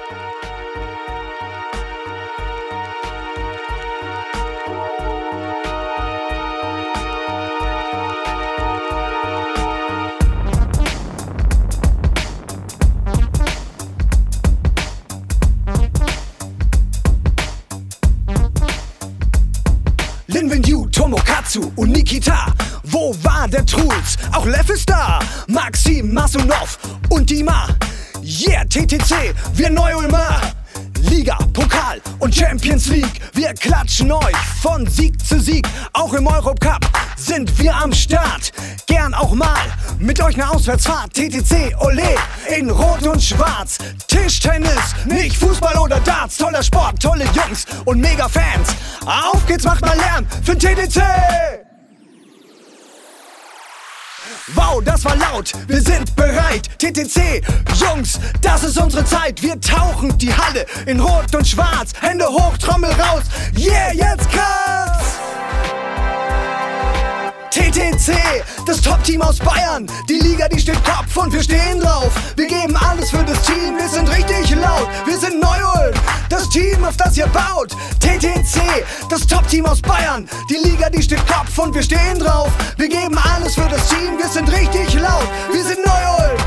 Linvenju, Tomokatsu und Nikita. Wo war der Truls? Auch Lev ist da. Maxim, Masunov und Dima. Yeah, TTC, wir Neu-Ulmer. Liga, Pokal und Champions League. Wir klatschen euch von Sieg zu Sieg. Auch im Eurocup sind wir am Start. Gern auch mal mit euch eine Auswärtsfahrt. TTC, ole, in Rot und Schwarz. Tischtennis, nicht Fußball oder Darts. Toller Sport, tolle Jungs und Mega-Fans. Auf geht's, macht mal Lärm für TTC! Wow, das war laut, wir sind bereit. TTC, Jungs, das ist unsere Zeit. Wir tauchen die Halle in Rot und Schwarz. Hände hoch, Trommel raus. Yeah, jetzt krass! TTC, das Top-Team aus Bayern. Die Liga, die steht Kopf und wir stehen drauf. Wir geben alles für das Team, wir sind richtig laut. Wir sind Neu-Ulm, das Team, auf das ihr baut. TTC, das Top-Team aus Bayern. Die Liga, die steht Kopf und wir stehen drauf. Wir geben alles für das Team, wir sind richtig laut. Wir sind Neu-Ulm.